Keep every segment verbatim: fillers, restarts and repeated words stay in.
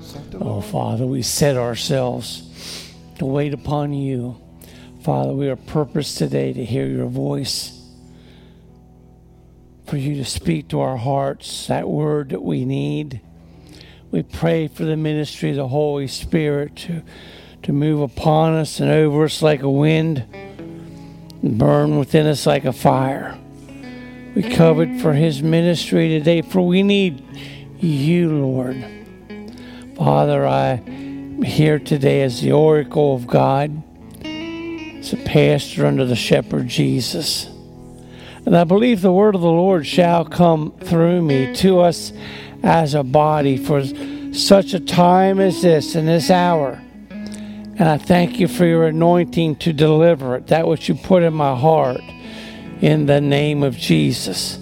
Oh, Father, we set ourselves to wait upon you. Father, we are purposed today to hear your voice, for you to speak to our hearts, that word that we need. We pray for the ministry of the Holy Spirit to, to move upon us and over us like a wind, and burn within us like a fire. We covet for his ministry today, for we need you, Lord. Father, I am here today as the oracle of God, as a pastor under the shepherd Jesus. And I believe the word of the Lord shall come through me to us as a body for such a time as this, in this hour. And I thank you for your anointing to deliver it, that which you put in my heart, in the name of Jesus.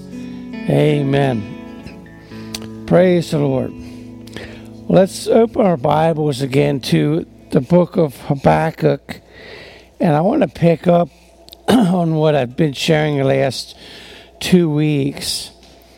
Amen. Praise the Lord. Let's open our Bibles again to the book of Habakkuk. And I want to pick up on what I've been sharing the last two weeks.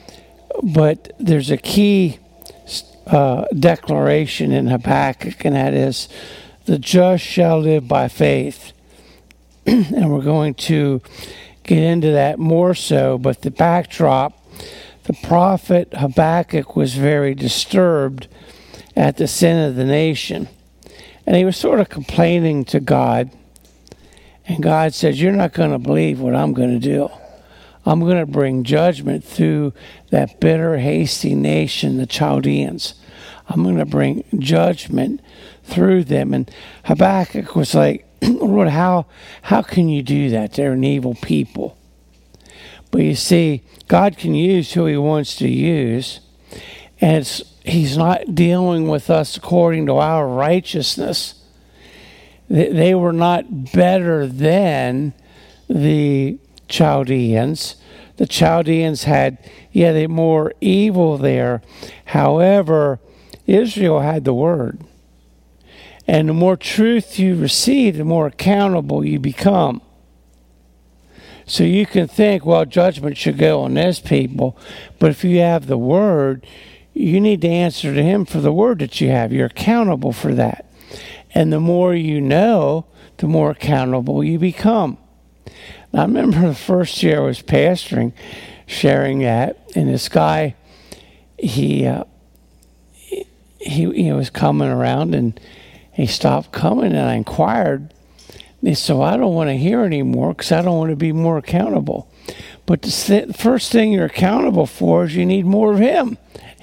But there's a key uh, declaration in Habakkuk, and that is, the just shall live by faith. And we're going to get into that more so, but the backdrop, the prophet Habakkuk was very disturbed at the sin of the nation. And he was sort of complaining to God. And God says, you're not going to believe what I'm going to do. I'm going to bring judgment through that bitter, hasty nation, the Chaldeans. I'm going to bring judgment through them. And Habakkuk was like, Lord, how, how can you do that? They're an evil people. But you see, God can use who he wants to use. And it's, he's not dealing with us according to our righteousness. They, they were not better than the Chaldeans. The Chaldeans had, yeah, they more evil there. However, Israel had the word. And the more truth you receive, the more accountable you become. So you can think, well, judgment should go on this people. But if you have the word, you need to answer to him for the word that you have. You're accountable for that. And the more you know, the more accountable you become. Now, I remember the first year I was pastoring, sharing that, and this guy, he, uh, he, he was coming around, and he stopped coming, and I inquired. And he said, well, I don't want to hear anymore because I don't want to be more accountable. But the th- first thing you're accountable for is you need more of him.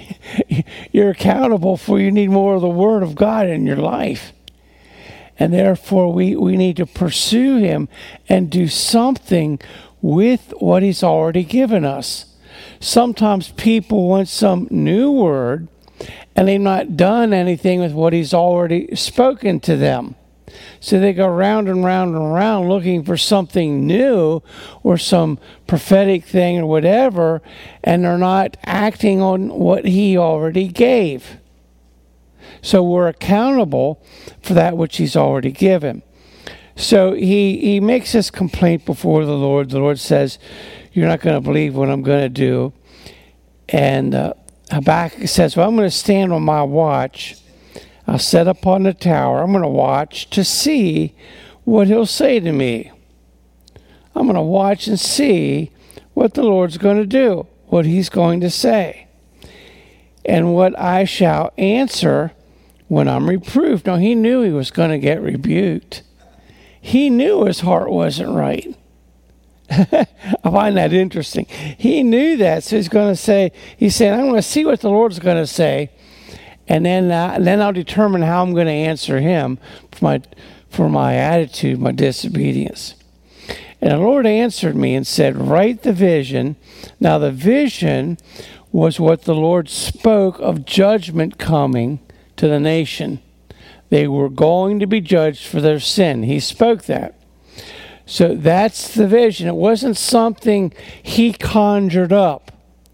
You're accountable for you need more of the Word of God in your life. And therefore, we, we need to pursue him and do something with what he's already given us. Sometimes people want some new word, and they've not done anything with what he's already spoken to them. So they go round and round and round looking for something new or some prophetic thing or whatever, and they're not acting on what he already gave. So we're accountable for that which he's already given. So he, he makes this complaint before the Lord. The Lord says, you're not going to believe what I'm going to do. And uh, Habakkuk says, well, I'm going to stand on my watch. I'll set up on the tower. I'm going to watch to see what he'll say to me. I'm going to watch and see what the Lord's going to do, what he's going to say, and what I shall answer when I'm reproved. Now, he knew he was going to get rebuked. He knew his heart wasn't right. I find that interesting. He knew that, so he's going to say, he's saying, I'm going to see what the Lord's going to say, and then uh, and then I'll determine how I'm going to answer him for my, for my attitude, my disobedience. And the Lord answered me and said, write the vision. Now, the vision was what the Lord spoke of judgment coming to the nation. They were going to be judged for their sin. He spoke that. So that's the vision. It wasn't something he conjured up.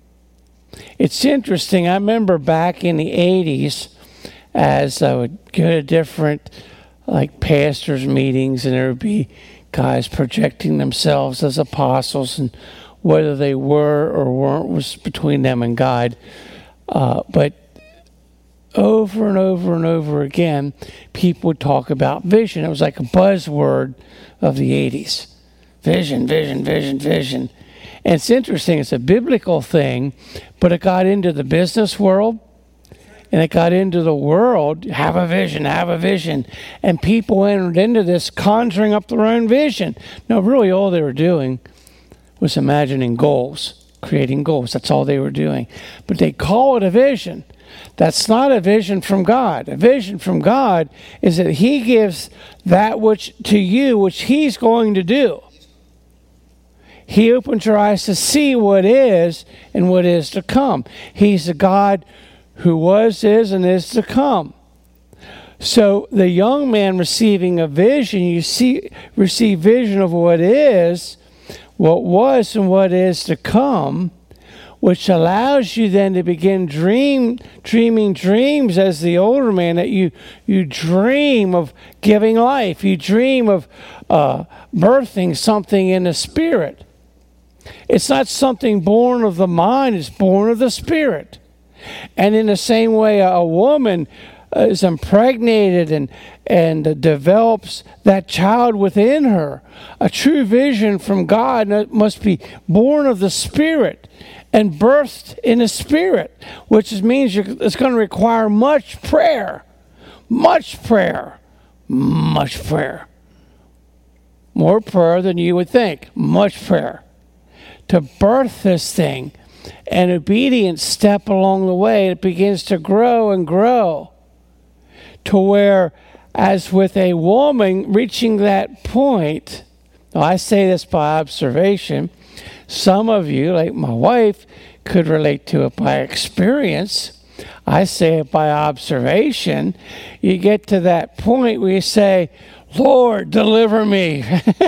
It's interesting. I remember back in the eighties, as I would go to different like pastors' meetings, and there would be guys projecting themselves as apostles, and whether they were or weren't was between them and God. Uh, but over and over and over again, people would talk about vision. It was like a buzzword of the eighties. Vision, vision, vision, vision. And it's interesting. It's a biblical thing, but it got into the business world, and it got into the world. Have a vision, have a vision. And people entered into this conjuring up their own vision. No, really all they were doing was imagining goals, creating goals. That's all they were doing. But they call it a vision. That's not a vision from God. A vision from God is that he gives that which to you, which he's going to do. He opens your eyes to see what is and what is to come. He's the God who was, is, and is to come. So the young man receiving a vision, you see, receive vision of what is, what was, and what is to come, which allows you then to begin dream, dreaming dreams as the older man, that you, you dream of giving life. You dream of uh, birthing something in the spirit. It's not something born of the mind, it's born of the spirit. And in the same way, a woman is impregnated and, and uh, develops that child within her. A true vision from God must be born of the spirit and birthed in the spirit, which means you're, it's going to require much prayer, much prayer, much prayer. More prayer than you would think, much prayer. To birth this thing, and obedience step along the way, it begins to grow and grow to where, as with a woman reaching that point, now I say this by observation, some of you, like my wife, could relate to it by experience. I say it by observation. You get to that point where you say, Lord, deliver me.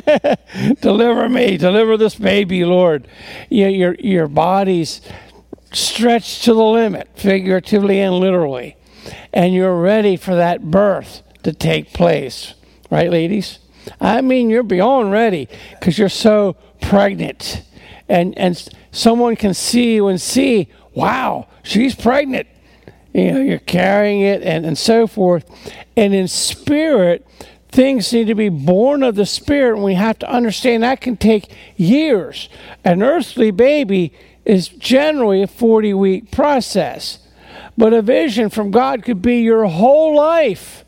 Deliver me. Deliver this baby, Lord. You know, your, your body's stretched to the limit, figuratively and literally. And you're ready for that birth to take place. Right, ladies? I mean, you're beyond ready because you're so pregnant. And, and someone can see you and see, wow, she's pregnant. You know, you're carrying it and, and so forth. And in spirit, things need to be born of the spirit, and we have to understand that can take years. An earthly baby is generally a forty-week process. But a vision from God could be your whole life.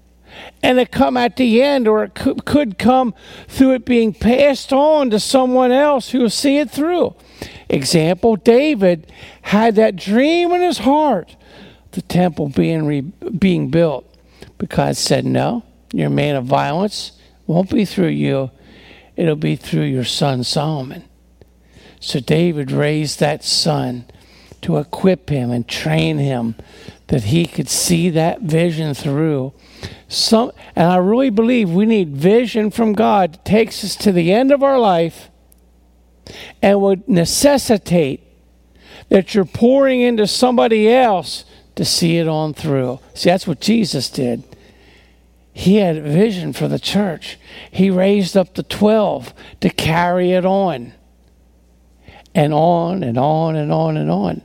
And it come at the end, or it could, could come through it being passed on to someone else who will see it through. Example, David had that dream in his heart, the temple being re, being built. But God said, no, you're a man of violence. It won't be through you. It'll be through your son Solomon. So David raised that son to equip him and train him that he could see that vision through. Some, and I really believe we need vision from God that takes us to the end of our life and would necessitate that you're pouring into somebody else to see it on through. See, that's what Jesus did. He had a vision for the church. He raised up the twelve to carry it on. And on and on and on and on.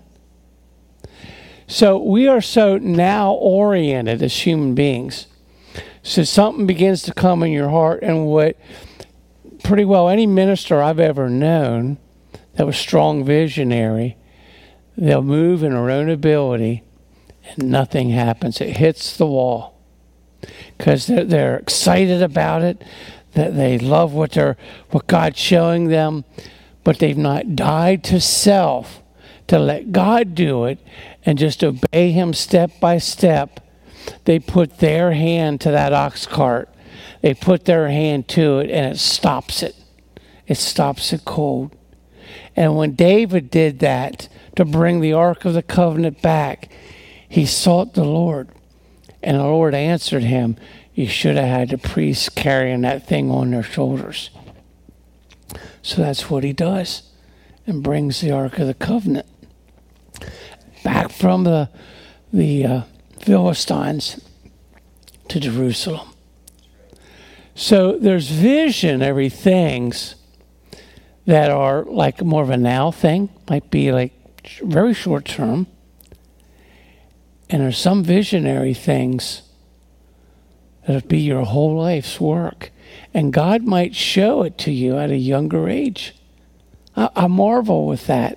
So we are so now oriented as human beings. So something begins to come in your heart, and what pretty well any minister I've ever known that was strong visionary, they'll move in their own ability and nothing happens. It hits the wall because they're, they're excited about it, that they love what they're what God's showing them, but they've not died to self to let God do it and just obey him step by step. They put their hand to that ox cart. They put their hand to it, and it stops it. It stops it cold. And when David did that to bring the Ark of the Covenant back, he sought the Lord. And the Lord answered him, you should have had the priests carrying that thing on their shoulders. So that's what he does, and brings the Ark of the Covenant back from the the uh, Philistines to Jerusalem. So there's visionary things that are like more of a now thing, might be like very short term. And there's some visionary things that'll be your whole life's work. And God might show it to you at a younger age. I, I marvel with that.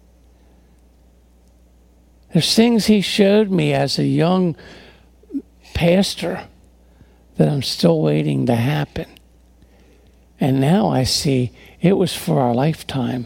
There's things he showed me as a young pastor that I'm still waiting to happen. And now I see it was for our lifetime.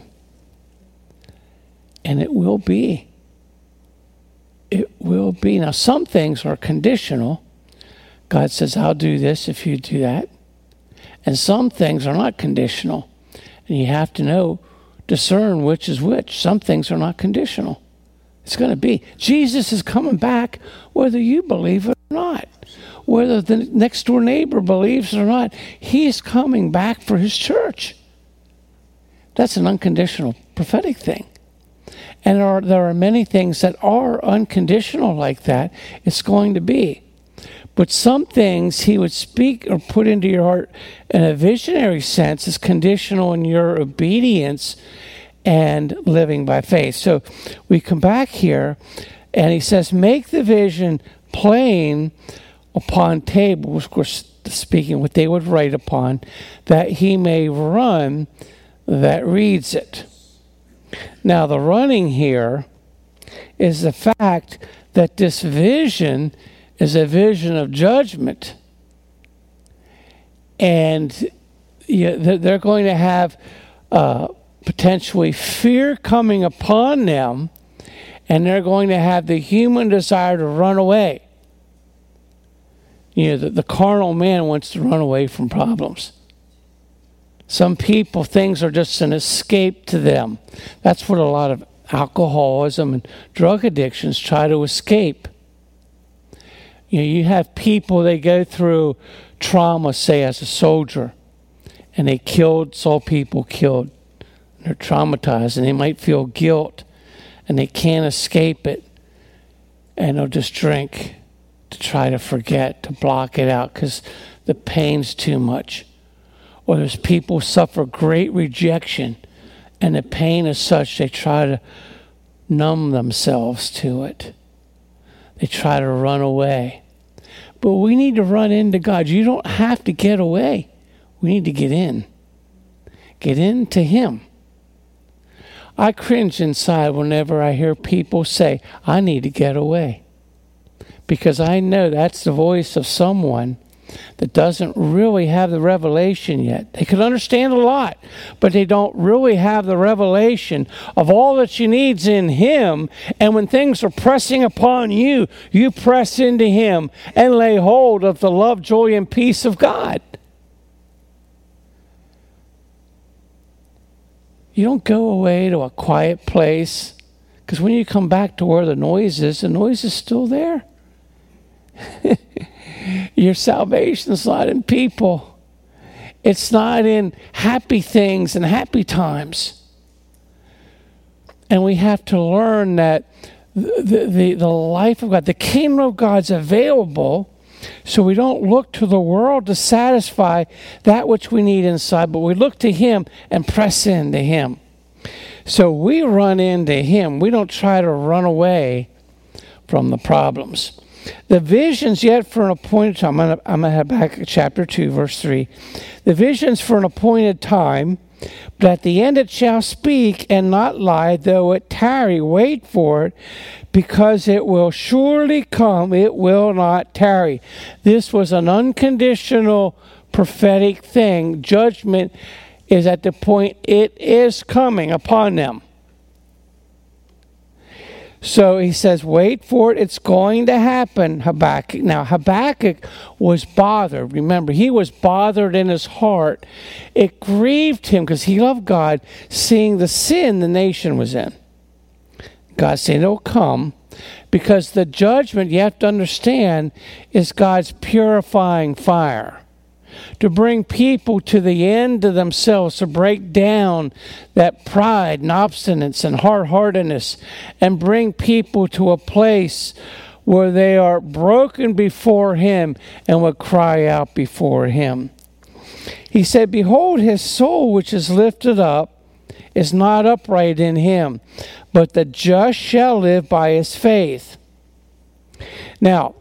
And it will be. It will be. Now, some things are conditional. God says, I'll do this if you do that. And some things are not conditional. And you have to know, discern which is which. Some things are not conditional. It's going to be. Jesus is coming back whether you believe it or not. Whether the next door neighbor believes it or not. He's coming back for his church. That's an unconditional prophetic thing. And there are, there are many things that are unconditional like that. It's going to be. But some things he would speak or put into your heart in a visionary sense is conditional in your obedience and living by faith. So we come back here and he says, make the vision plain upon tables, of course, speaking what they would write upon, that he may run that reads it. Now, the running here is the fact that this vision is a vision of judgment. And you know, they're going to have uh, potentially fear coming upon them, and they're going to have the human desire to run away. You know, the, the carnal man wants to run away from problems. Some people, things are just an escape to them. That's what a lot of alcoholism and drug addictions try to escape. You know, you have people, they go through trauma, say, as a soldier, and they killed, saw people killed. They're traumatized, and they might feel guilt, and they can't escape it, and they'll just drink to try to forget, to block it out, because the pain's too much. Or there's people who suffer great rejection, and the pain is such they try to numb themselves to it. They try to run away. But we need to run into God. You don't have to get away. We need to get in. Get into him. I cringe inside whenever I hear people say, I need to get away. Because I know that's the voice of someone that doesn't really have the revelation yet. They could understand a lot, but they don't really have the revelation of all that you need's in him. And when things are pressing upon you, you press into him and lay hold of the love, joy, and peace of God. You don't go away to a quiet place, because when you come back to where the noise is, the noise is still there. Your salvation's not in people. It's not in happy things and happy times. And we have to learn that the, the, the life of God, the kingdom of God's available, so we don't look to the world to satisfy that which we need inside, but we look to him and press into him. So we run into him. We don't try to run away from the problems. The vision's yet for an appointed time. I'm going to head back to chapter two, verse three. The vision's for an appointed time, but at the end it shall speak and not lie, though it tarry. Wait for it, because it will surely come. It will not tarry. This was an unconditional prophetic thing. Judgment is at the point it is coming upon them. So he says, wait for it. It's going to happen, Habakkuk. Now, Habakkuk was bothered. Remember, he was bothered in his heart. It grieved him because he loved God, seeing the sin the nation was in. God said it'll come, because the judgment, you have to understand, is God's purifying fire. To bring people to the end of themselves, to break down that pride and obstinance and hard-heartedness, and bring people to a place where they are broken before him and would cry out before him. He said, behold, his soul which is lifted up is not upright in him, but the just shall live by his faith. Now,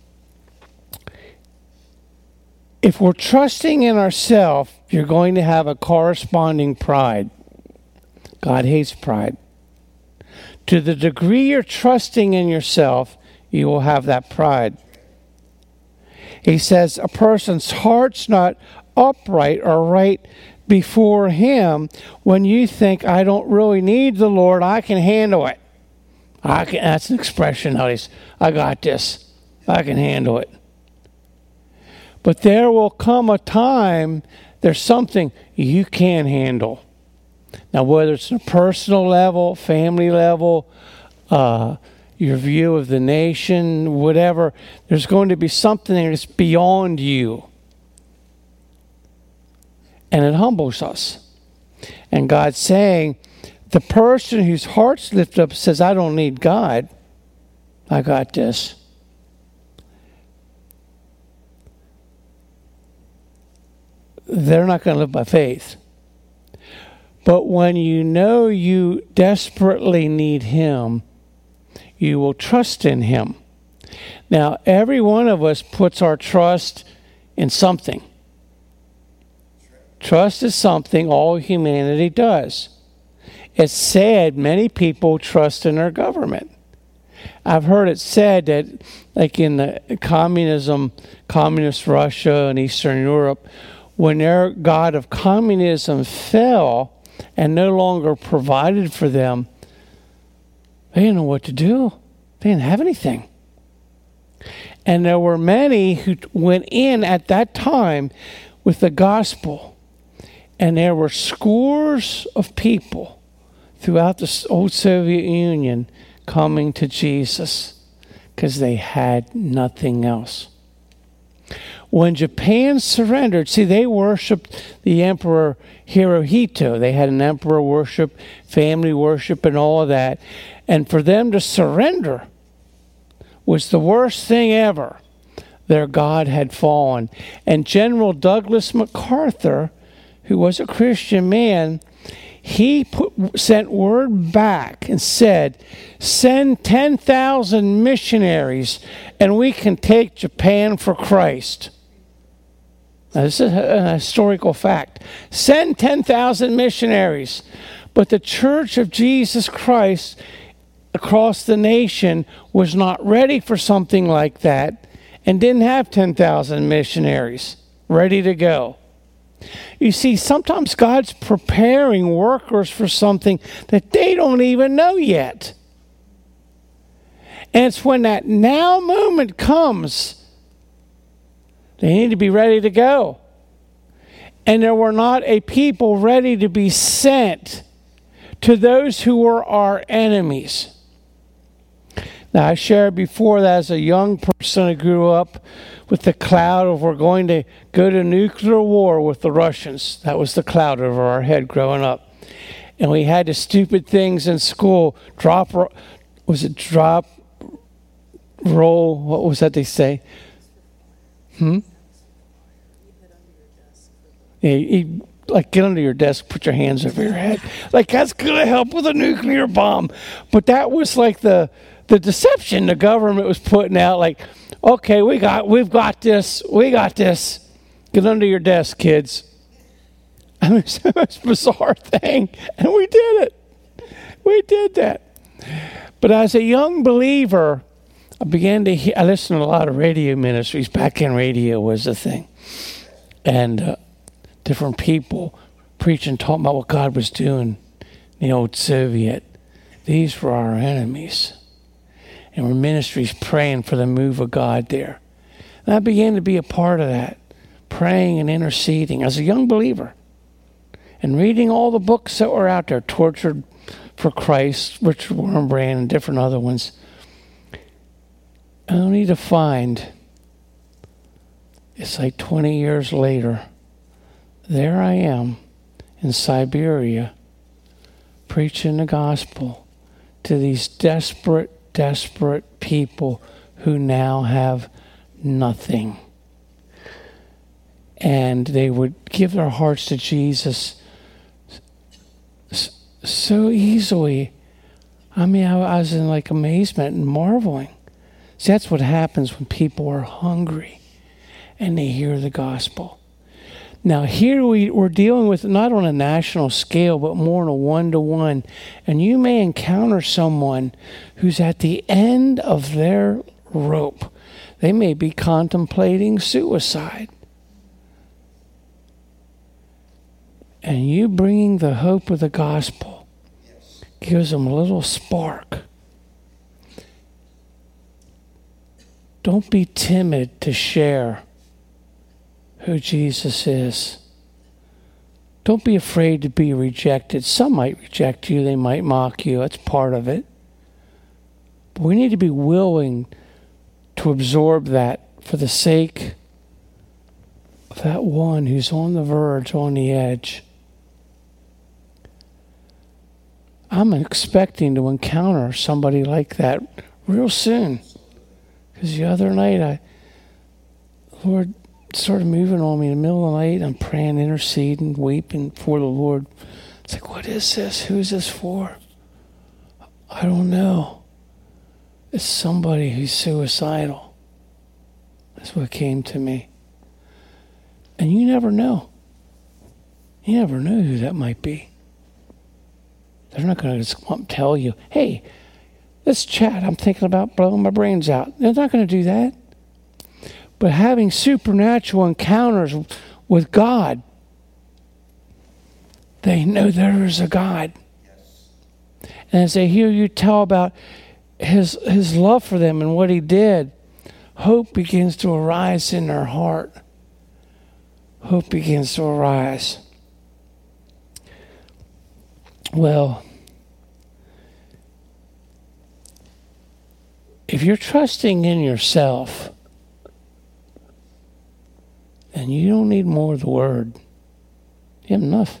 if we're trusting in ourselves, you're going to have a corresponding pride. God hates pride. To the degree you're trusting in yourself, you will have that pride. He says a person's heart's not upright or right before him when you think, I don't really need the Lord, I can handle it. I can, that's an expression nowadays. I got this. I can handle it. But there will come a time, there's something you can't handle. Now, whether it's on a personal level, family level, uh, your view of the nation, whatever, there's going to be something that's beyond you. And it humbles us. And God's saying, the person whose heart's lifted up says, I don't need God. I got this. They're not going to live by faith. But when you know you desperately need Him, you will trust in Him. Now, every one of us puts our trust in something. Trust is something all humanity does. It's said many people trust in their government. I've heard it said that, like in the communism, communist Russia and Eastern Europe, when their god of communism fell and no longer provided for them, they didn't know what to do. They didn't have anything. And there were many who went in at that time with the gospel. And there were scores of people throughout the old Soviet Union coming to Jesus because they had nothing else. When Japan surrendered, see, they worshipped the Emperor Hirohito. They had an emperor worship, family worship, and all of that. And for them to surrender was the worst thing ever. Their God had fallen. And General Douglas MacArthur, who was a Christian man, he put, sent word back and said, send ten thousand missionaries and we can take Japan for Christ. Now, this is a historical fact. Send ten thousand missionaries. But the Church of Jesus Christ across the nation was not ready for something like that and didn't have ten thousand missionaries ready to go. You see, sometimes God's preparing workers for something that they don't even know yet. And it's when that now moment comes, they need to be ready to go. And there were not a people ready to be sent to those who were our enemies. Now, I shared before that as a young person, I grew up with the cloud of we're going to go to nuclear war with the Russians. That was the cloud over our head growing up. And we had the stupid things in school. Drop, was it drop, roll, what was that they say? Hmm? Yeah, you, like get under your desk, put your hands over your head. Like that's going to help with a nuclear bomb. But that was like the... the deception the government was putting out, like, okay, we got, we've got this, we got this. Get under your desk, kids. I mean, it's the most bizarre thing, and we did it. We did that. But as a young believer, I began to hear, I listened to a lot of radio ministries. Back in radio was the thing. And uh, different people preaching, talking about what God was doing in the old Soviet. These were our enemies. And were ministries praying for the move of God there. And I began to be a part of that, praying and interceding as a young believer. And reading all the books that were out there, Tortured for Christ, Richard Wurmbrand, and different other ones. Only to find, it's like twenty years later, there I am in Siberia, preaching the gospel to these desperate desperate people who now have nothing. And they would give their hearts to Jesus so easily. I mean, I was in like amazement and marveling. See, that's what happens when people are hungry and they hear the gospel. Now, here we, we're dealing with not on a national scale, but more on a one-to-one. And you may encounter someone who's at the end of their rope. They may be contemplating suicide. And you bringing the hope of the gospel gives them a little spark. Don't be timid to share who Jesus is. Don't be afraid to be rejected. Some might reject you. They might mock you. That's part of it. But we need to be willing to absorb that for the sake of that one who's on the verge, on the edge. I'm expecting to encounter somebody like that real soon. Because the other night, I, Lord, started moving on me in the middle of the night. I'm praying, interceding, weeping for the Lord. It's like, what is this? Who is this for? I don't know. It's somebody who's suicidal. That's what came to me. And you never know. You never know who that might be. They're not going to just come up and tell you, hey, let's chat. I'm thinking about blowing my brains out. They're not going to do that. But having supernatural encounters with God, they know there is a God. Yes. And as they hear you tell about his his love for them and what he did, hope begins to arise in their heart. Hope begins to arise. Well, if you're trusting in yourself, and you don't need more of the word, you have enough,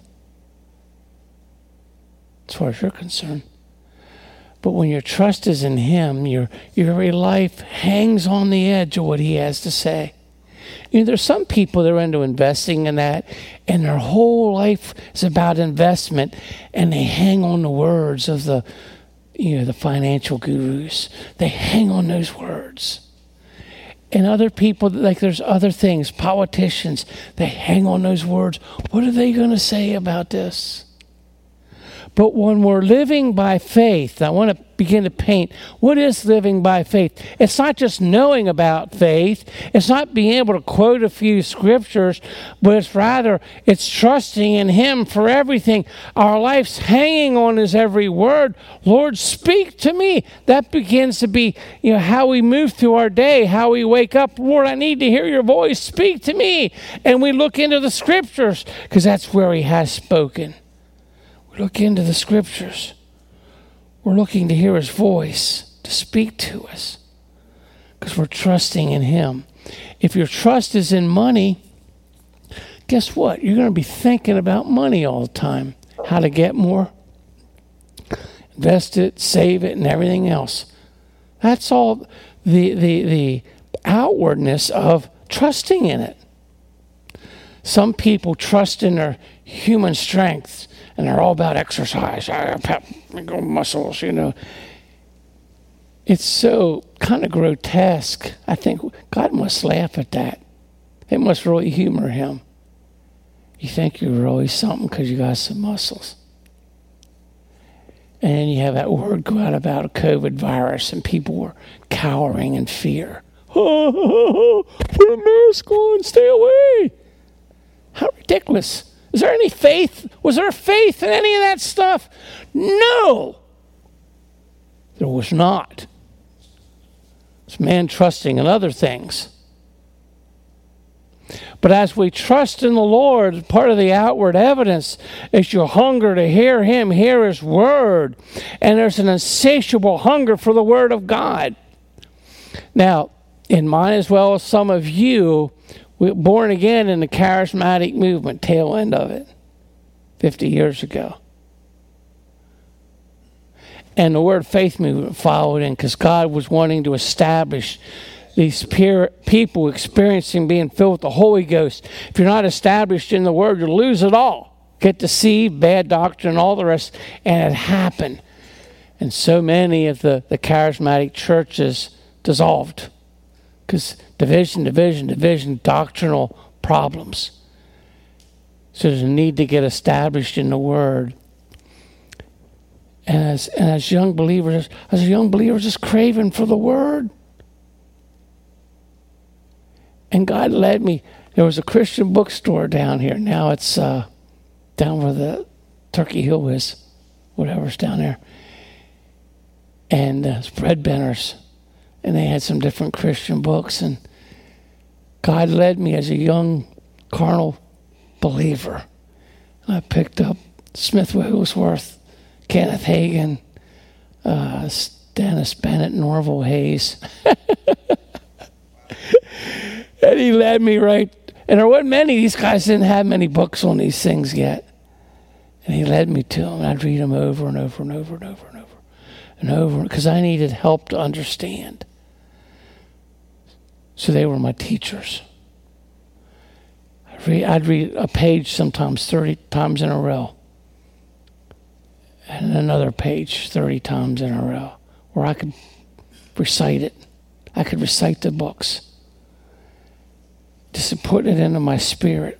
as far as you're concerned. But when your trust is in him, your your very life hangs on the edge of what he has to say. You know, there's some people that are into investing in that, and their whole life is about investment, and they hang on the words of the, you know, the financial gurus. They hang on those words. And other people, like there's other things, politicians, they hang on those words. What are they going to say about this? But when we're living by faith, I want to begin to paint, what is living by faith? It's not just knowing about faith. It's not being able to quote a few scriptures, but it's rather, it's trusting in him for everything. Our life's hanging on his every word. Lord, speak to me. That begins to be, you know, how we move through our day, how we wake up. Lord, I need to hear your voice. Speak to me. And we look into the scriptures because that's where he has spoken. Look into the scriptures. We're looking to hear his voice, to speak to us, because we're trusting in him. If your trust is in money, guess what? You're going to be thinking about money all the time, how to get more, invest it, save it, and everything else. That's all the the the outwardness of trusting in it. Some people trust in their human strength, and they're all about exercise, pep, muscles, you know. It's so kind of grotesque. I think God must laugh at that. It must really humor him. You think you're really something because you got some muscles. And then you have that word go out about a COVID virus, and people were cowering in fear. Oh, oh, oh, put a mask on, stay away. How ridiculous. Is there any faith? Was there faith in any of that stuff? No. There was not. It's man trusting in other things. But as we trust in the Lord, part of the outward evidence is your hunger to hear him, hear his word. And there's an insatiable hunger for the word of God. Now, in mine as well as some of you, we were born again in the charismatic movement, tail end of it, fifty years ago. And the word faith movement followed in because God was wanting to establish these peer, people experiencing being filled with the Holy Ghost. If you're not established in the word, you'll lose it all. Get deceived, bad doctrine, all the rest. And it happened. And so many of the, the charismatic churches dissolved. Because division, division, division, doctrinal problems. So there's a need to get established in the Word. And as, and as young believers, as a young believer, just craving for the Word. And God led me. There was a Christian bookstore down here. Now it's uh, down where the Turkey Hill is, whatever's down there. And uh, it's Fred Benner's. And they had some different Christian books. And God led me as a young carnal believer. And I picked up Smith Wigglesworth, Kenneth Hagin, uh, Dennis Bennett, Norval Hayes. And he led me right. And there wasn't many. These guys didn't have many books on these things yet. And he led me to them. And I'd read them over and over and over and over and over and over. Because I needed help to understand. So they were my teachers. I'd read, I'd read a page sometimes thirty times in a row. And another page thirty times in a row. Where I could recite it. I could recite the books. Just put it into my spirit.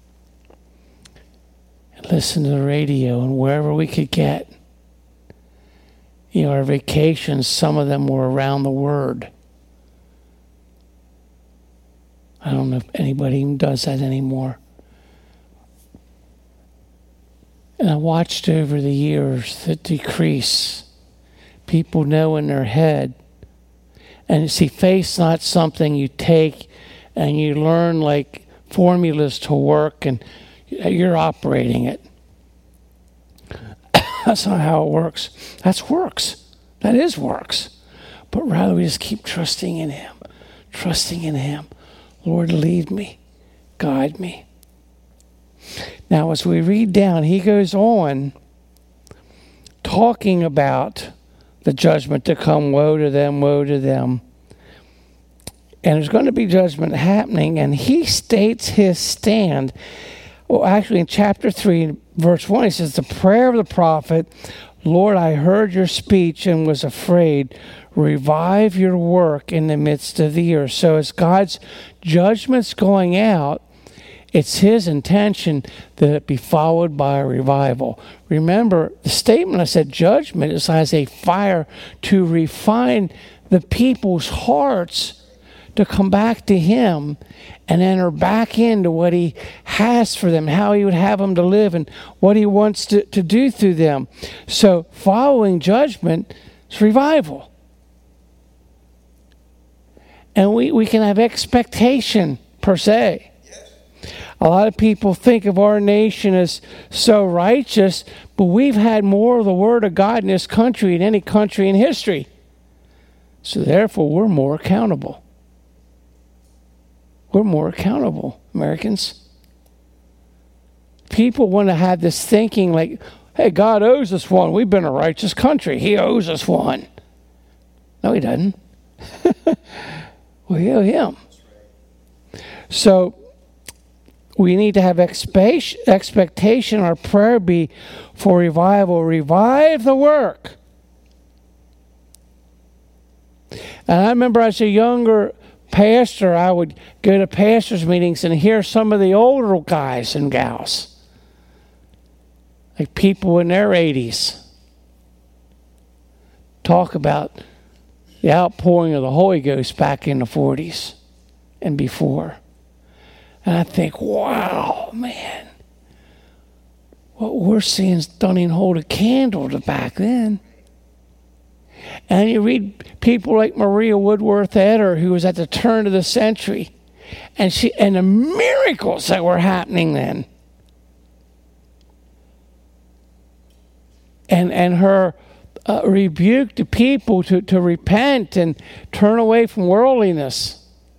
And listen to the radio and wherever we could get. You know, our vacations, some of them were around the Word. I don't know if anybody even does that anymore. And I watched over the years the decrease. People know in their head. And see, faith's not something you take and you learn like formulas to work and you're operating it. That's not how it works. That's works. That is works. But rather we just keep trusting in Him. Trusting in Him. Lord, lead me. Guide me. Now, as we read down, he goes on talking about the judgment to come. Woe to them, woe to them. And there's going to be judgment happening. And he states his stand. Well, actually, in chapter three, verse one, he says, the prayer of the prophet, Lord, I heard your speech and was afraid. Revive your work in the midst of the earth. So as God's judgment's going out, it's his intention that it be followed by a revival. Remember, the statement I said, judgment is as a fire to refine the people's hearts to come back to him and enter back into what he has for them, how he would have them to live and what he wants to, to do through them. So following judgment is revival. And we, we can have expectation per se. A lot of people think of our nation as so righteous, but we've had more of the Word of God in this country than any country in history. So therefore, we're more accountable. We're more accountable, Americans. People want to have this thinking like, hey, God owes us one. We've been a righteous country. He owes us one. No, he doesn't. We owe him. So we need to have expectation. Our prayer be for revival. Revive the work. And I remember as a younger pastor, I would go to pastors' meetings and hear some of the older guys and gals, like people in their eighties, talk about the outpouring of the Holy Ghost back in the forties and before. And I think, wow, man, what we're seeing don't even hold a candle to back then. And you read people like Maria Woodworth Etter, who was at the turn of the century, and she and the miracles that were happening then. And and her uh, rebuke to people to, to repent and turn away from worldliness.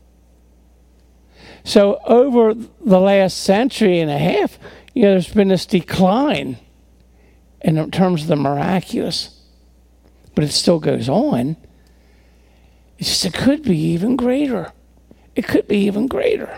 So over the last century and a half, you know, there's been this decline in terms of the miraculous. But it still goes on. It's just, it could be even greater. It could be even greater.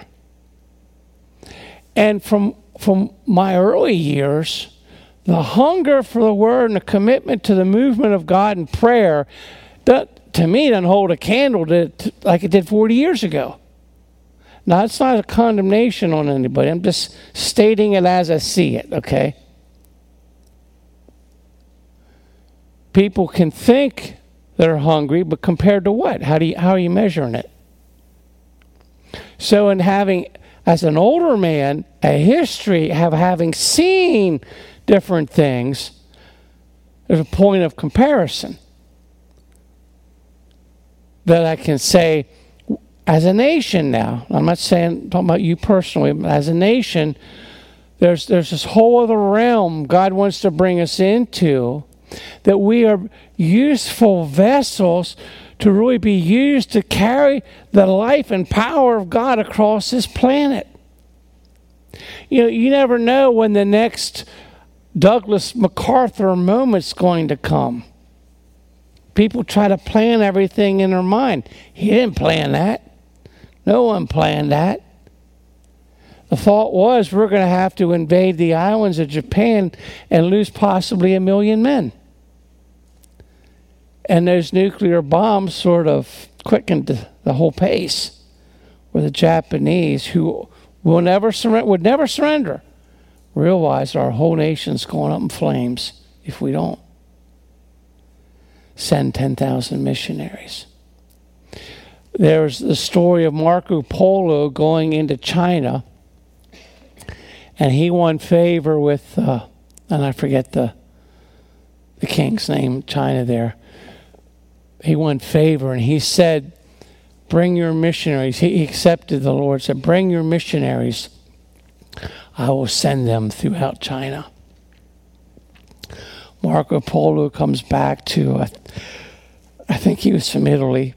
And from from my early years, the hunger for the Word and the commitment to the movement of God in prayer, that to me, doesn't hold a candle to, to like it did forty years ago. Now, it's not a condemnation on anybody. I'm just stating it as I see it, okay? People can think they're hungry, but compared to what? How do you, how are you measuring it? So in having, as an older man, a history of having seen different things, there's a point of comparison that I can say, as a nation now, I'm not saying, talking about you personally, but as a nation, there's there's this whole other realm God wants to bring us into, that we are useful vessels to really be used to carry the life and power of God across this planet. You know, you never know when the next Douglas MacArthur moment's going to come. People try to plan everything in their mind. He didn't plan that. No one planned that. The thought was we're going to have to invade the islands of Japan and lose possibly a million men. And those nuclear bombs sort of quickened the, the whole pace, where the Japanese, who will never surrender, would never surrender, realized our whole nation's going up in flames if we don't send ten thousand missionaries. There's the story of Marco Polo going into China, and he won favor with, uh, and I forget the the king's name, China there. He won favor, and he said, bring your missionaries. He accepted the Lord, said, bring your missionaries. I will send them throughout China. Marco Polo comes back to, uh, I think he was from Italy,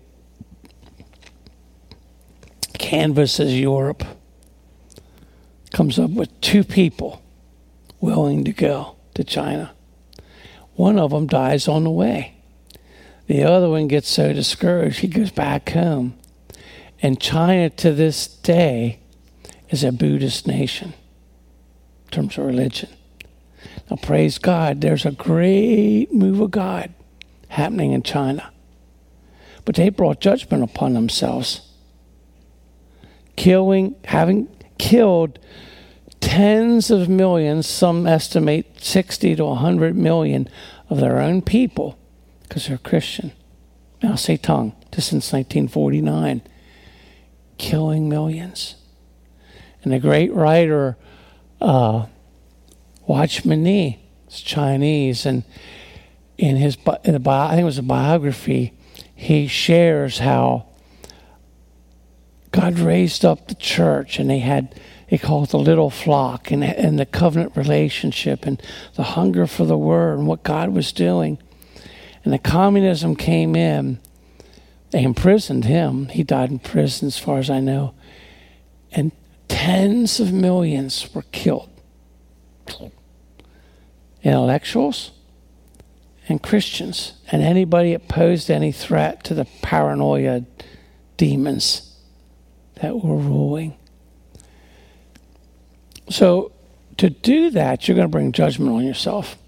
canvasses Europe, comes up with two people willing to go to China. One of them dies on the way. The other one gets so discouraged, he goes back home. And China to this day is a Buddhist nation in terms of religion. Now, praise God, there's a great move of God happening in China. But they brought judgment upon themselves. Killing, having killed tens of millions, some estimate sixty to one hundred million of their own people because they're Christian. Mao Zedong, just since nineteen forty-nine, killing millions. And the great writer, uh, Watchman Nee, is Chinese, and in his, in the bio, I think it was a biography, he shares how God raised up the church, and they had, they call it the little flock, and, and the covenant relationship, and the hunger for the word, and what God was doing. And the communism came in. They imprisoned him. He died in prison, as far as I know. And tens of millions were killed. Intellectuals and Christians, and anybody that posed any threat to the paranoia demons that were ruling. So to do that, you're going to bring judgment on yourself.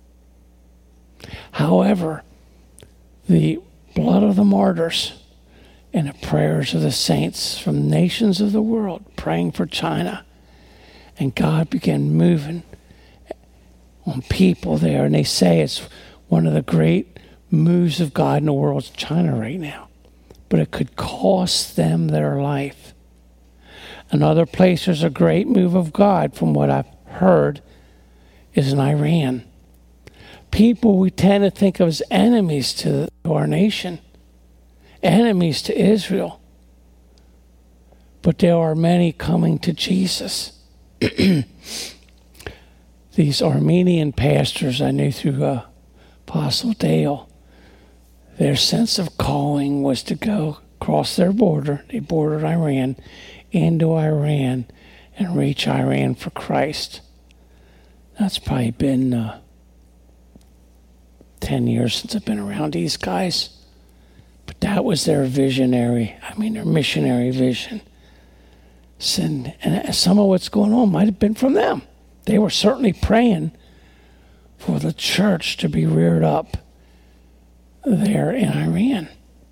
However, the blood of the martyrs and the prayers of the saints from nations of the world praying for China, and God began moving on people there, and they say it's one of the great moves of God in the world in China right now. But it could cost them their life. Another place there's a great move of God, from what I've heard, is in Iran. People we tend to think of as enemies to our nation, enemies to Israel. But there are many coming to Jesus. These Armenian pastors I knew through uh, Apostle Dale, their sense of calling was to go across their border, they bordered Iran, into Iran, and reach Iran for Christ. That's probably been uh, ten years since I've been around these guys. But that was their visionary, I mean their missionary vision. And, and some of what's going on might have been from them. They were certainly praying for the church to be reared up there in Iran.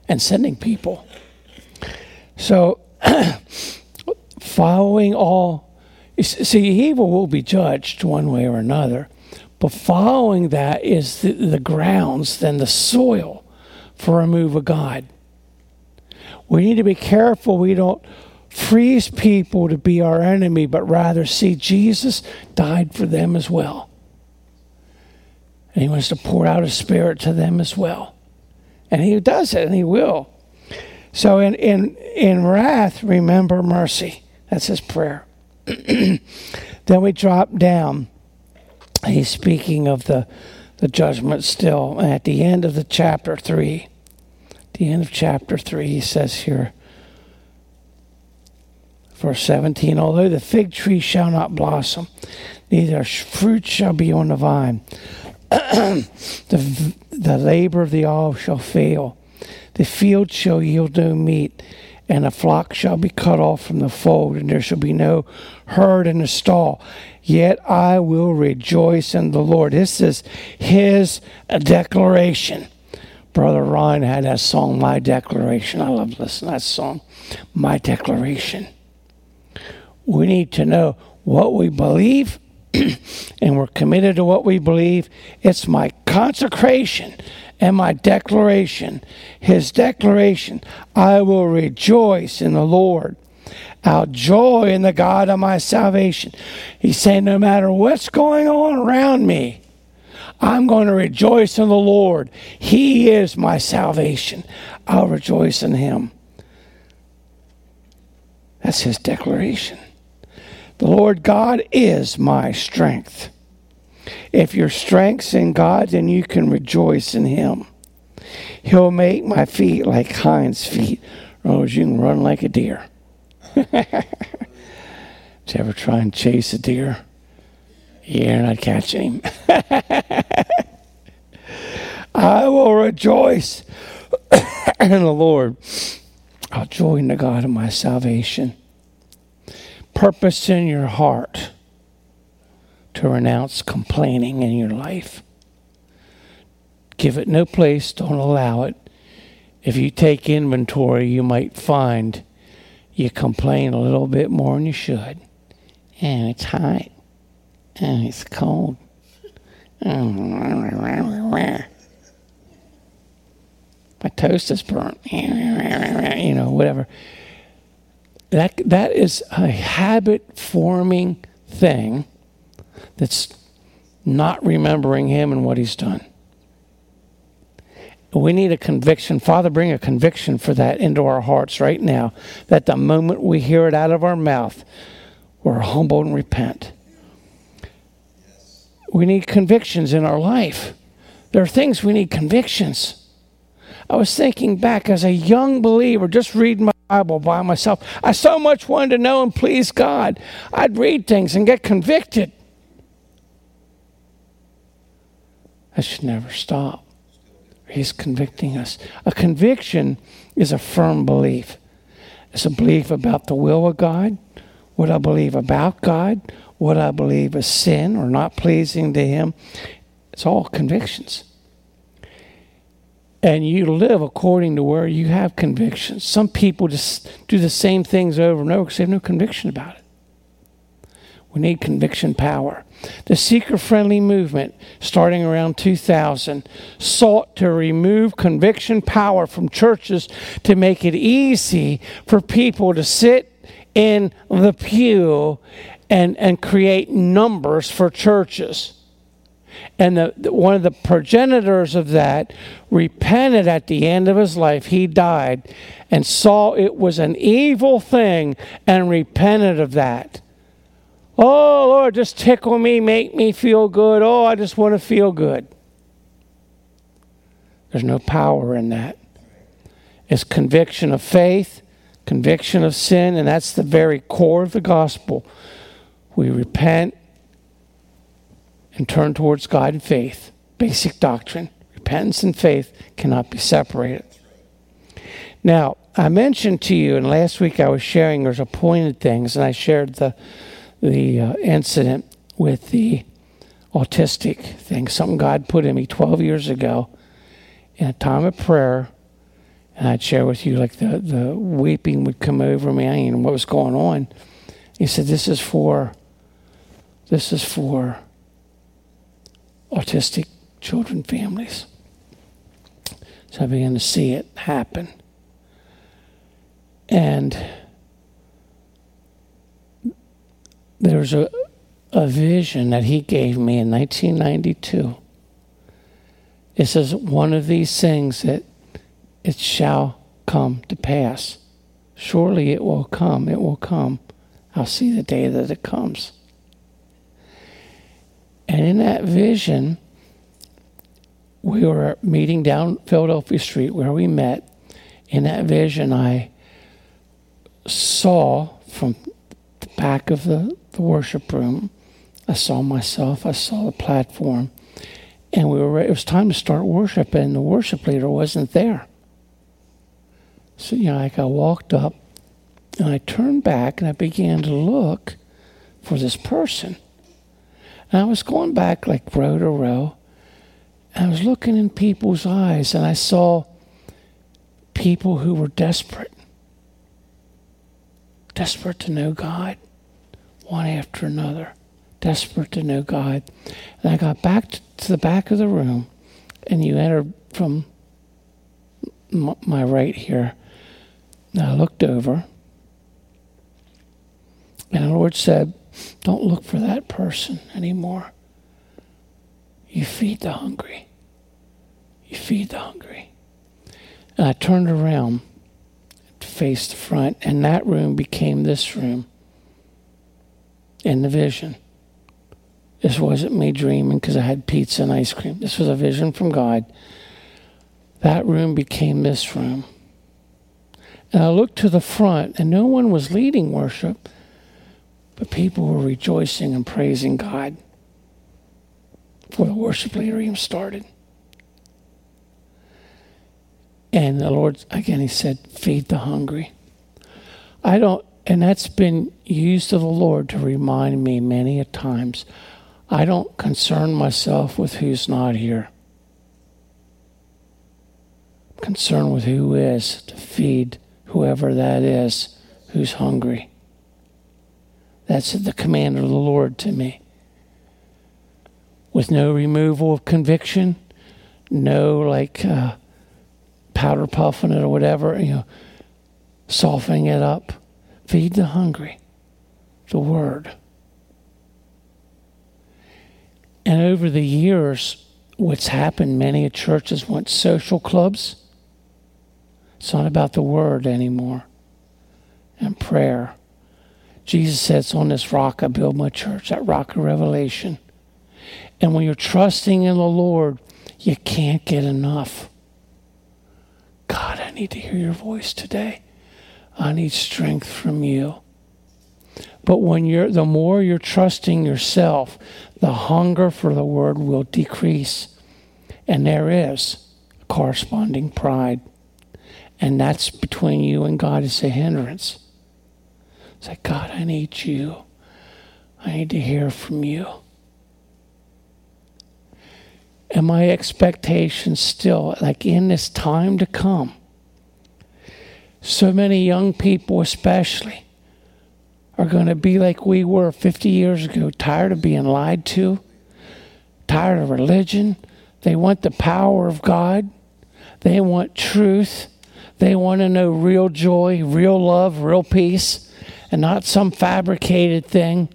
and sending people. So, following all, see, evil will be judged one way or another, but following that is the, the grounds, then the soil for a move of God. We need to be careful we don't freeze people to be our enemy, but rather see Jesus died for them as well. And he wants to pour out his Spirit to them as well. And he does it, and he will. So in, in, in wrath, remember mercy. That's his prayer. Then we drop down. He's speaking of the, the judgment still. At the end of the chapter three, the end of chapter three, he says here, verse seventeen, although the fig tree shall not blossom, neither fruit shall be on the vine, the, the labor of the olive shall fail, the field shall yield no meat, and the flock shall be cut off from the fold, and there shall be no herd in the stall. Yet I will rejoice in the Lord. This is his declaration. Brother Ryan had that song, My Declaration. I love listening to that song, My Declaration. We need to know what we believe, and we're committed to what we believe. It's my consecration and my declaration. His declaration, I will rejoice in the Lord. I'll joy in the God of my salvation. He's saying no matter what's going on around me, I'm going to rejoice in the Lord. He is my salvation. I'll rejoice in him. That's his declaration. The Lord God is my strength. If your strength's in God, then you can rejoice in him. He'll make my feet like hinds' feet. Or you can run like a deer. Did you ever try and chase a deer? You're not catching him. I will rejoice in the Lord. I'll joy in the God of my salvation. Purpose in your heart to renounce complaining in your life. Give it no place. Don't allow it. If you take inventory, you might find you complain a little bit more than you should. And it's hot. And it's cold. My toast is burnt. You know, whatever. That that is a habit-forming thing that's not remembering him and what he's done. We need a conviction. Father, bring a conviction for that into our hearts right now, that the moment we hear it out of our mouth, we're humble and repent. We need convictions in our life. There are things we need convictions. I was thinking back as a young believer, just reading my Bible by myself. I so much wanted to know and please God. I'd read things and get convicted. That should never stop. He's convicting us. A conviction is a firm belief. It's a belief about the will of God, what I believe about God, what I believe is sin or not pleasing to him. It's all convictions. And you live according to where you have convictions. Some people just do the same things over and over because they have no conviction about it. We need conviction power. The seeker-friendly movement, starting around two thousand, sought to remove conviction power from churches to make it easy for people to sit in the pew and, and create numbers for churches. And the, the, one of the progenitors of that repented at the end of his life. He died and saw it was an evil thing and repented of that. Oh, Lord, just tickle me, make me feel good. Oh, I just want to feel good. There's no power in that. It's conviction of faith, conviction of sin, and that's the very core of the gospel. We repent and turn towards God in faith. Basic doctrine. Repentance and faith cannot be separated. Now, I mentioned to you, and last week I was sharing there's appointed things, and I shared the the uh, incident with the autistic thing, something God put in me twelve years ago in a time of prayer, And I'd share with you, like, the, the weeping would come over me. I didn't know what was going on. He said, this is for, this is for autistic children families. So I began to see it happen. And there's a, a vision that he gave me in nineteen ninety-two. It says, one of these things that it shall come to pass. Surely it will come, it will come. I'll see the day that it comes. And in that vision, we were meeting down Philadelphia Street where we met. In that vision, I saw from the back of the, the worship room, I saw myself, I saw the platform, and we were ready. It was time to start worship, and the worship leader wasn't there. So, you know, like I walked up, and I turned back, and I began to look for this person. And I was going back like row to row, and I was looking in people's eyes, and I saw people who were desperate. Desperate to know God, one after another. Desperate to know God. And I got back to the back of the room, and you entered from my right here. And I looked over, and the Lord said, don't look for that person anymore. You feed the hungry. You feed the hungry. And I turned around to face the front, and that room became this room in the vision. This wasn't me dreaming because I had pizza and ice cream. This was a vision from God. That room became this room. And I looked to the front, and no one was leading worship, but people were rejoicing and praising God before the worship leader even started. And the Lord, again, he said, feed the hungry. I don't, and that's been used of the Lord to remind me many a times, I don't concern myself with who's not here. I'm concerned with who is, to feed whoever that is who's hungry. That's the command of the Lord to me. With no removal of conviction, no like uh, powder puffing it or whatever, you know, softening it up. Feed the hungry. The Word. And over the years, what's happened, many churches want social clubs. It's not about the Word anymore. And prayer. Jesus says, on this rock I build my church, that rock of revelation. And when you're trusting in the Lord, you can't get enough. God, I need to hear your voice today. I need strength from you. But when you're, the more you're trusting yourself, the hunger for the Word will decrease. And there is a corresponding pride. And that's between you and God is a hindrance. It's like, God, I need you. I need to hear from you. And my expectation still, like in this time to come, so many young people especially are going to be like we were fifty years ago, tired of being lied to, tired of religion. They want the power of God. They want truth. They want to know real joy, real love, real peace, and not some fabricated thing.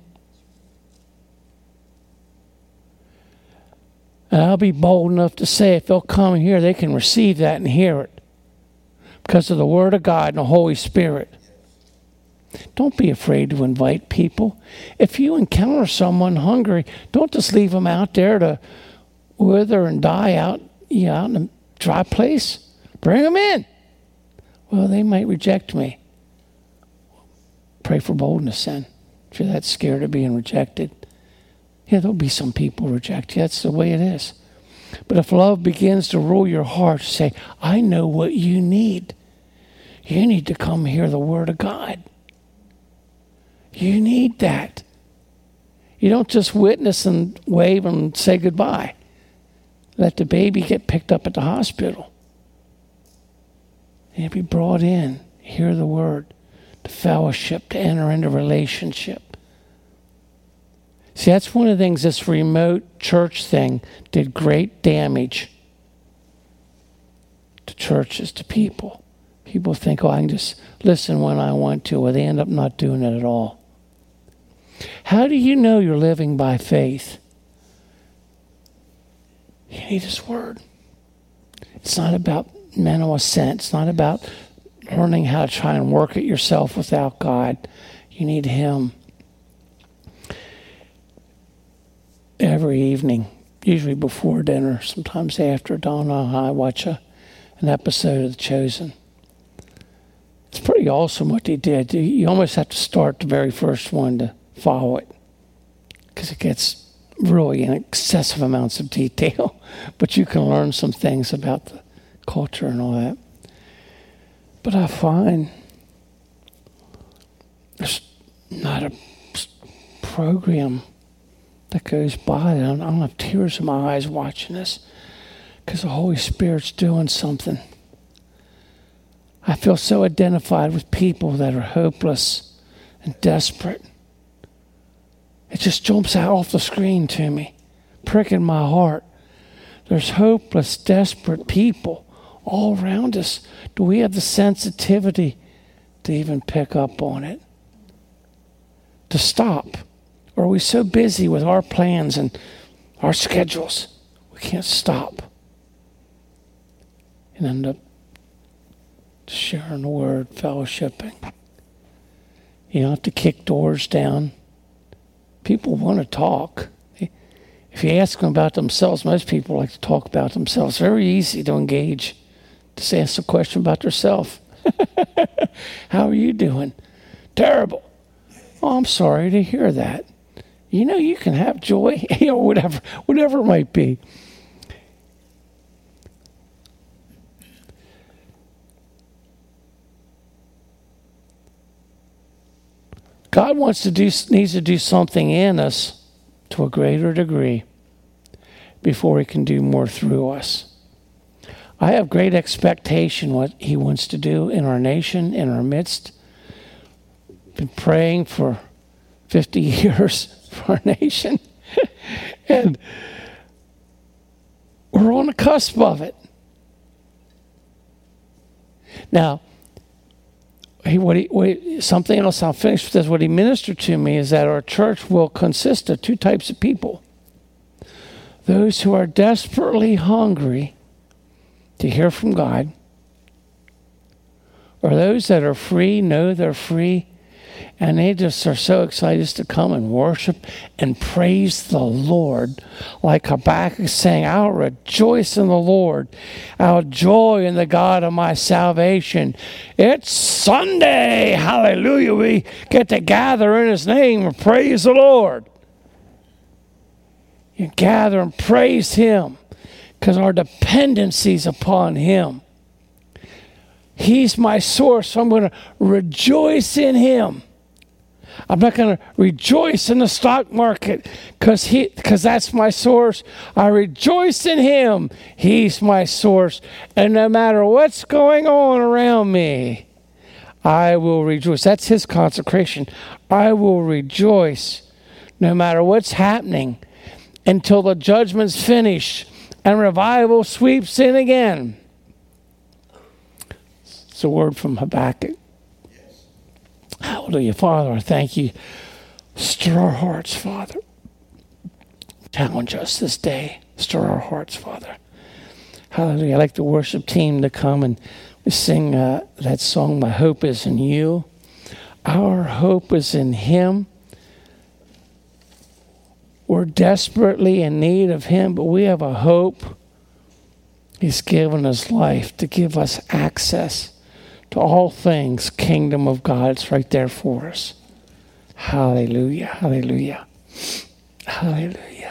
And I'll be bold enough to say if they'll come here, they can receive that and hear it because of the Word of God and the Holy Spirit. Don't be afraid to invite people. If you encounter someone hungry, don't just leave them out there to wither and die out, you know, out in a dry place. Bring them in. Well, they might reject me. Pray for boldness then. If you're that scared of being rejected. Yeah, there'll be some people reject you. That's the way it is. But if love begins to rule your heart, say, I know what you need. You need to come hear the Word of God. You need that. You don't just witness and wave and say goodbye. Let the baby get picked up at the hospital. They need to be brought in, hear the word, to fellowship, to enter into relationship. See, that's one of the things this remote church thing did great damage to churches, to people. People think, oh, I can just listen when I want to, or they end up not doing it at all. How do you know you're living by faith? You need His Word. It's not about mental assent. It's not about learning how to try and work it yourself without God. You need Him. Every evening, usually before dinner, sometimes after, Donna and I watch a, an episode of The Chosen. It's pretty awesome what they did. You almost have to start the very first one to follow it, because it gets really in excessive amounts of detail. But you can learn some things about the culture and all that. But I find there's not a program that goes by. I don't, I don't have tears in my eyes watching this, because the Holy Spirit's doing something. I feel so identified with people that are hopeless and desperate. It just jumps out off the screen to me, pricking my heart. There's hopeless, desperate people all around us. Do we have the sensitivity to even pick up on it? To stop? Or are we so busy with our plans and our schedules, we can't stop and end up sharing the word, fellowshipping? You don't have to kick doors down. People want to talk. If you ask them about themselves, most people like to talk about themselves. Very easy to engage. Just ask a question about themselves. How are you doing? Terrible. Oh, I'm sorry to hear that. You know, you can have joy, you know, whatever, whatever it might be. God wants to do, needs to do something in us to a greater degree before He can do more through us. I have great expectation what He wants to do in our nation, in our midst. Been praying for fifty years for our nation, and we're on the cusp of it. Now, he, what he, what he, something else, I'll finish with this. What He ministered to me is that our church will consist of two types of people. Those who are desperately hungry to hear from God, or those that are free, know they're free, and they just are so excited just to come and worship and praise the Lord. Like Habakkuk is saying, I'll rejoice in the Lord. I'll joy in the God of my salvation. It's Sunday. Hallelujah. We get to gather in His name and praise the Lord. You gather and praise Him because our dependency is upon Him. He's my source, so I'm going to rejoice in Him. I'm not going to rejoice in the stock market because he, because that's my source. I rejoice in Him. He's my source. And no matter what's going on around me, I will rejoice. That's His consecration. I will rejoice no matter what's happening until the judgment's finished and revival sweeps in again. It's a word from Habakkuk. Hallelujah. Father, I thank You. Stir our hearts, Father. Challenge us this day. Stir our hearts, Father. Hallelujah. I'd like the worship team to come and sing uh, that song, My Hope Is in You. Our hope is in Him. We're desperately in need of Him, but we have a hope. He's given His life to give us access to all things kingdom of God. It's right there for us. Hallelujah. Hallelujah. Hallelujah.